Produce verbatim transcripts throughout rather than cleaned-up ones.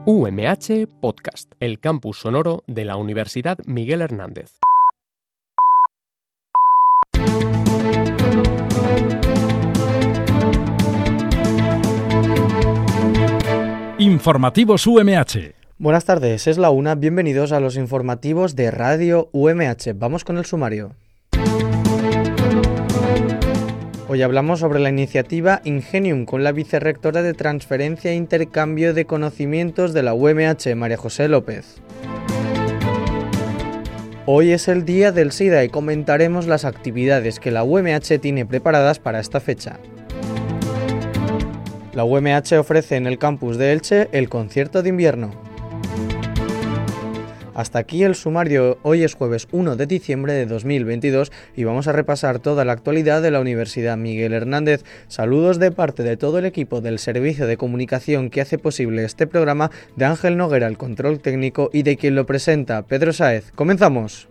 U M H Podcast, el campus sonoro de la Universidad Miguel Hernández. Informativos U M H. Buenas tardes, es la una. Bienvenidos a los informativos de Radio U M H. Vamos con el sumario. Hoy hablamos sobre la iniciativa Ingenium con la vicerrectora de Transferencia e Intercambio de Conocimientos de la U M H, María José López. Hoy es el Día del SIDA y comentaremos las actividades que la U M H tiene preparadas para esta fecha. La U M H ofrece en el campus de Elche el concierto de invierno. Hasta aquí el sumario. Hoy es jueves uno de diciembre de dos mil veintidós y vamos a repasar toda la actualidad de la Universidad Miguel Hernández. Saludos de parte de todo el equipo del Servicio de Comunicación que hace posible este programa, de Ángel Noguera, el control técnico, y de quien lo presenta, Pedro Sáez. ¡Comenzamos!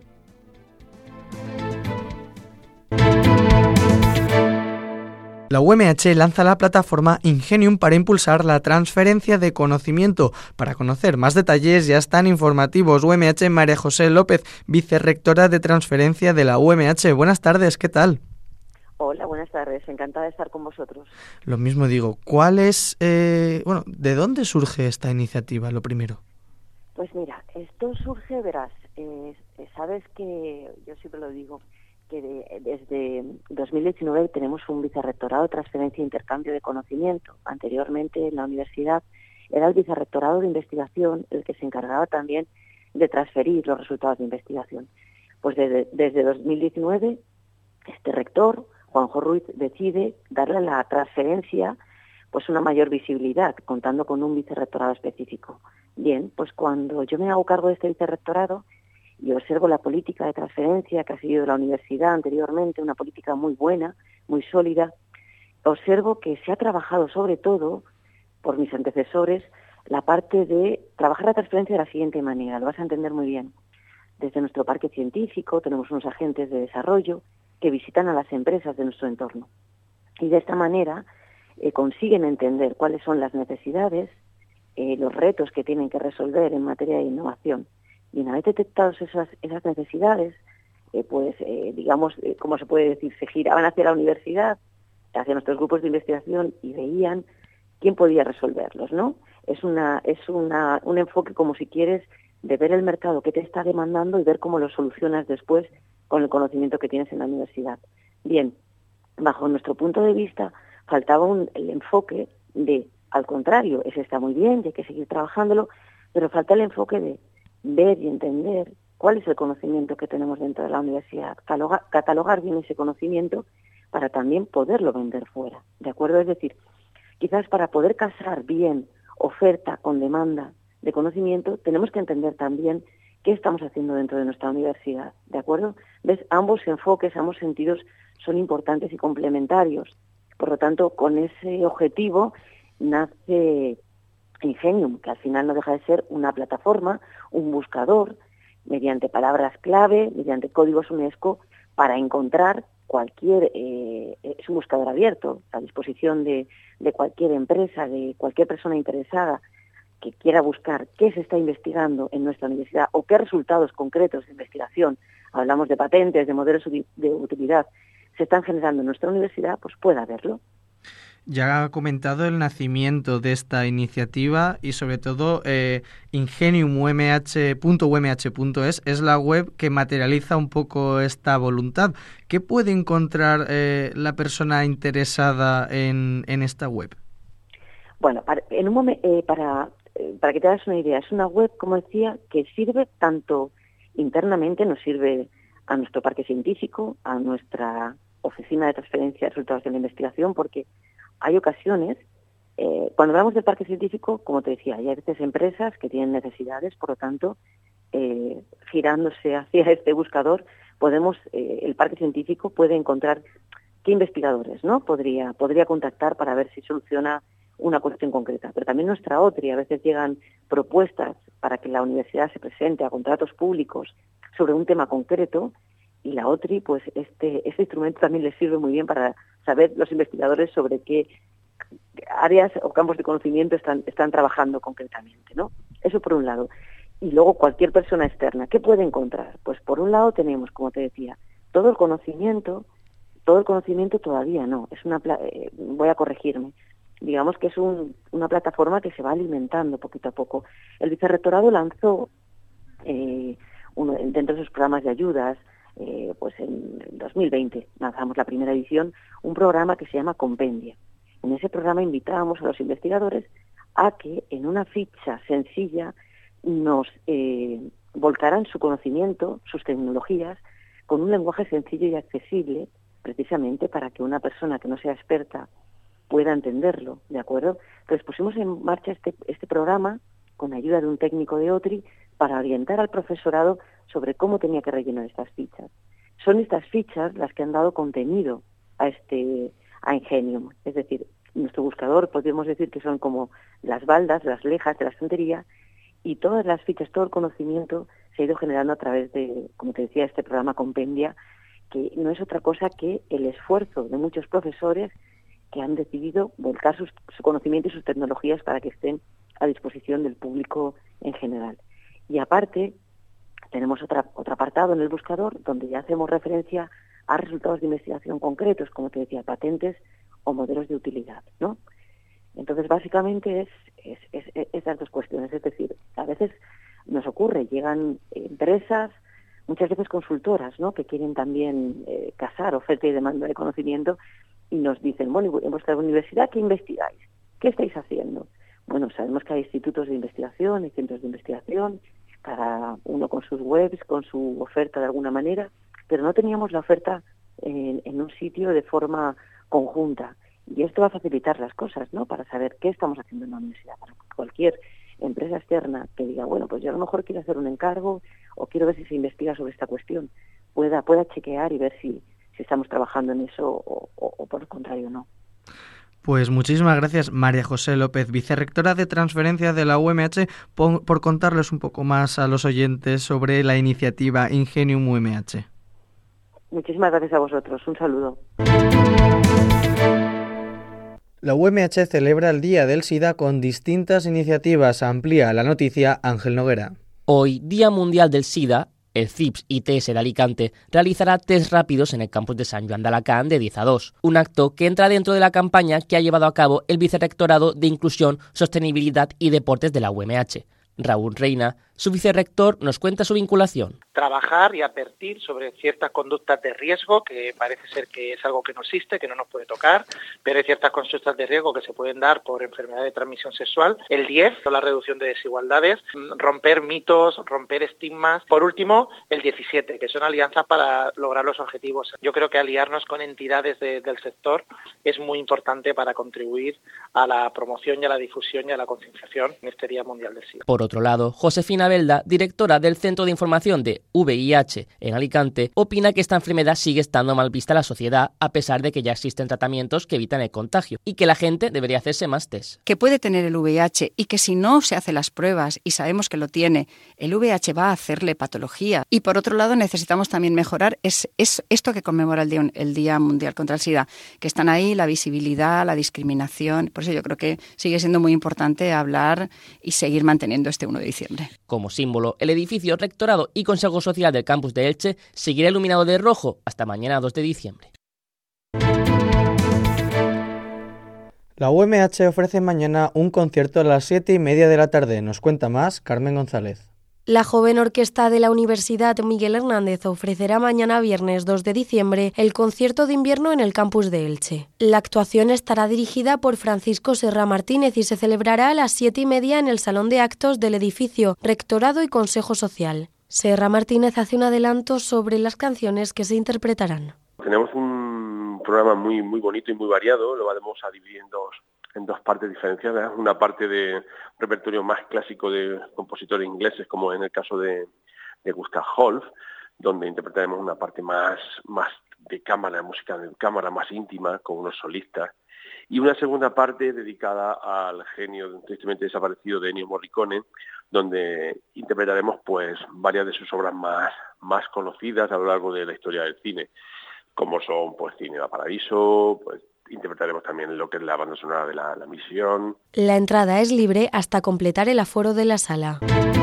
La U M H lanza la plataforma Ingenium para impulsar la transferencia de conocimiento. Para conocer más detalles ya están informativos U M H María José López, vicerrectora de transferencia de la U M H. Buenas tardes, ¿qué tal? Hola, buenas tardes, encantada de estar con vosotros. Lo mismo digo, ¿cuál es, eh, bueno, de dónde surge esta iniciativa, lo primero? Pues mira, esto surge, verás, eh, sabes que yo siempre lo digo, que de, desde dos mil diecinueve tenemos un vicerrectorado de transferencia e intercambio de conocimiento. Anteriormente en la universidad era el vicerrectorado de investigación el que se encargaba también de transferir los resultados de investigación. Pues desde, desde dos mil diecinueve este rector, Juanjo Ruiz, decide darle a la transferencia pues una mayor visibilidad, contando con un vicerrectorado específico. Bien, pues cuando yo me hago cargo de este vicerrectorado y observo la política de transferencia que ha seguido la universidad anteriormente, una política muy buena, muy sólida, observo que se ha trabajado sobre todo, por mis antecesores, la parte de trabajar la transferencia de la siguiente manera, lo vas a entender muy bien. Desde nuestro parque científico tenemos unos agentes de desarrollo que visitan a las empresas de nuestro entorno y de esta manera eh, consiguen entender cuáles son las necesidades, eh, los retos que tienen que resolver en materia de innovación. Y una vez detectadas esas, esas necesidades, eh, pues, eh, digamos, eh, ¿cómo se puede decir? Se giraban hacia la universidad, hacia nuestros grupos de investigación y veían quién podía resolverlos, ¿no? Es una es una un enfoque, como si quieres, de ver el mercado que te está demandando y ver cómo lo solucionas después con el conocimiento que tienes en la universidad. Bien, bajo nuestro punto de vista, faltaba un, el enfoque de, al contrario, ese está muy bien y hay que seguir trabajándolo, pero falta el enfoque de ver y entender cuál es el conocimiento que tenemos dentro de la universidad, catalogar, catalogar bien ese conocimiento para también poderlo vender fuera, ¿de acuerdo? Es decir, quizás para poder casar bien oferta con demanda de conocimiento, tenemos que entender también qué estamos haciendo dentro de nuestra universidad, ¿de acuerdo? ¿Ves? Ambos enfoques, ambos sentidos son importantes y complementarios. Por lo tanto, con ese objetivo nace Ingenium, que al final no deja de ser una plataforma, un buscador, mediante palabras clave, mediante códigos UNESCO, para encontrar cualquier, eh, es un buscador abierto, a disposición de, de cualquier empresa, de cualquier persona interesada que quiera buscar qué se está investigando en nuestra universidad o qué resultados concretos de investigación, hablamos de patentes, de modelos de utilidad, se están generando en nuestra universidad, pues pueda verlo. Ya ha comentado el nacimiento de esta iniciativa y sobre todo eh, ingenium punto u m h punto es es la web que materializa un poco esta voluntad. ¿Qué puede encontrar eh, la persona interesada en, en esta web? Bueno, para, en un momen, eh, para, eh, para que te hagas una idea, es una web, como decía, que sirve tanto internamente, nos sirve a nuestro parque científico, a nuestra oficina de transferencia de resultados de la investigación, porque hay ocasiones, eh, cuando hablamos del parque científico, como te decía, hay a veces empresas que tienen necesidades, por lo tanto, eh, girándose hacia este buscador, podemos, eh, el parque científico puede encontrar qué investigadores, ¿no? Podría, podría contactar para ver si soluciona una cuestión concreta. Pero también nuestra OTRI, a veces llegan propuestas para que la universidad se presente a contratos públicos sobre un tema concreto, y la OTRI, pues este, este instrumento también les sirve muy bien para saber los investigadores sobre qué áreas o campos de conocimiento están, están trabajando concretamente, ¿no? Eso por un lado. Y luego cualquier persona externa, ¿qué puede encontrar? Pues por un lado tenemos, como te decía, todo el conocimiento, todo el conocimiento todavía no, es una eh, voy a corregirme, digamos que es un, una plataforma que se va alimentando poquito a poco. El vicerrectorado lanzó eh, uno, dentro de sus programas de ayudas, eh, pues en dos mil veinte lanzamos la primera edición, un programa que se llama Compendia. En ese programa invitábamos a los investigadores a que en una ficha sencilla nos eh, volcaran su conocimiento, sus tecnologías, con un lenguaje sencillo y accesible, precisamente para que una persona que no sea experta pueda entenderlo, ¿de acuerdo? Entonces pusimos en marcha este, este programa con ayuda de un técnico de OTRI para orientar al profesorado sobre cómo tenía que rellenar estas fichas. Son estas fichas las que han dado contenido a este a Ingenium, es decir, nuestro buscador podríamos decir que son como las baldas, las lejas de la estantería, y todas las fichas, todo el conocimiento se ha ido generando a través de, como te decía, este programa Compendia, que no es otra cosa que el esfuerzo de muchos profesores que han decidido volcar sus, su conocimiento y sus tecnologías para que estén a disposición del público en general. Y aparte, tenemos otra, otro apartado en el buscador donde ya hacemos referencia a resultados de investigación concretos, como te decía, patentes o modelos de utilidad, ¿no? Entonces, básicamente es, es, es, es esas dos cuestiones. Es decir, a veces nos ocurre, llegan empresas, muchas veces consultoras, ¿no?, que quieren también eh, casar oferta y demanda de conocimiento y nos dicen, bueno, en vuestra universidad, ¿qué investigáis? ¿Qué estáis haciendo? Bueno, sabemos que hay institutos de investigación, hay centros de investigación, cada uno con sus webs, con su oferta de alguna manera, pero no teníamos la oferta en, en un sitio de forma conjunta. Y esto va a facilitar las cosas, ¿no?, para saber qué estamos haciendo en la universidad. Para cualquier empresa externa que diga, bueno, pues yo a lo mejor quiero hacer un encargo o quiero ver si se investiga sobre esta cuestión, pueda, pueda chequear y ver si, si estamos trabajando en eso o, o, o por el contrario no. Pues muchísimas gracias, María José López, vicerrectora de transferencia de la U M H, por, por contarles un poco más a los oyentes sobre la iniciativa Ingenium U M H. Muchísimas gracias a vosotros. Un saludo. La U M H celebra el Día del SIDA con distintas iniciativas. Amplía la noticia Ángel Noguera. Hoy, Día Mundial del SIDA, el C I P S I T S de Alicante realizará test rápidos en el campus de San Joan de Alacant de diez a dos, un acto que entra dentro de la campaña que ha llevado a cabo el Vicerrectorado de Inclusión, Sostenibilidad y Deportes de la U M H. Raúl Reina, su vicerrector, nos cuenta su vinculación. Trabajar y advertir sobre ciertas conductas de riesgo, que parece ser que es algo que no existe, que no nos puede tocar, pero hay ciertas conductas de riesgo que se pueden dar por enfermedad de transmisión sexual. El diez, la reducción de desigualdades, romper mitos, romper estigmas. Por último, el diecisiete, que son alianzas para lograr los objetivos. Yo creo que aliarnos con entidades de, del sector es muy importante para contribuir a la promoción y a la difusión y a la concienciación en este Día Mundial del SIDA. Por otro lado, Josefina Belda, directora del Centro de Información de V I H en Alicante, opina que esta enfermedad sigue estando mal vista en la sociedad a pesar de que ya existen tratamientos que evitan el contagio y que la gente debería hacerse más test. Que puede tener el V I H y que si no se hace las pruebas y sabemos que lo tiene, el V I H va a hacerle patología. Y por otro lado necesitamos también mejorar es, es esto que conmemora el Día, el Día Mundial contra el SIDA, que están ahí la visibilidad, la discriminación. Por eso yo creo que sigue siendo muy importante hablar y seguir manteniendo este uno de diciembre. Como símbolo, el edificio Rectorado y Consejo Social del campus de Elche seguirá iluminado de rojo hasta mañana dos de diciembre. La U M H ofrece mañana un concierto a las siete y media de la tarde. Nos cuenta más Carmen González. La joven orquesta de la Universidad Miguel Hernández ofrecerá mañana viernes dos de diciembre el concierto de invierno en el campus de Elche. La actuación estará dirigida por Francisco Serra Martínez y se celebrará a las siete y media en el Salón de Actos del edificio Rectorado y Consejo Social. Serra Martínez hace un adelanto sobre las canciones que se interpretarán. Tenemos un programa muy muy bonito y muy variado, lo vamos a dividir en dos, en dos partes diferenciadas. Una parte de repertorio más clásico de compositores ingleses, como en el caso de, de Gustav Holst, donde interpretaremos una parte más, más de cámara, música de cámara, más íntima, con unos solistas. Y una segunda parte dedicada al genio tristemente desaparecido de Ennio Morricone, donde interpretaremos pues varias de sus obras más, más conocidas a lo largo de la historia del cine, como son pues Cine da Paradiso, pues interpretaremos también lo que es la banda sonora de la, la misión. La entrada es libre hasta completar el aforo de la sala.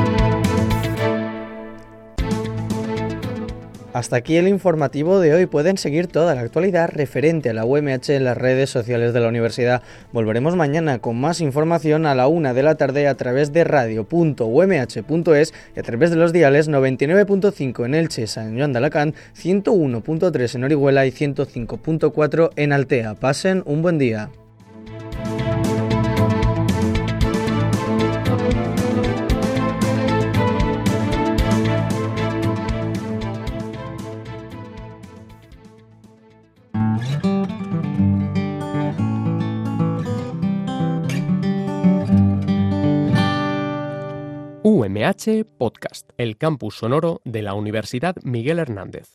Hasta aquí el informativo de hoy. Pueden seguir toda la actualidad referente a la U M H en las redes sociales de la universidad. Volveremos mañana con más información a la una de la tarde a través de radio punto u m h punto es y a través de los diales noventa y nueve punto cinco en Elche, San Joan de Alacant, ciento uno punto tres en Orihuela y ciento cinco punto cuatro en Altea. Pasen un buen día. U M H Podcast, el campus sonoro de la Universidad Miguel Hernández.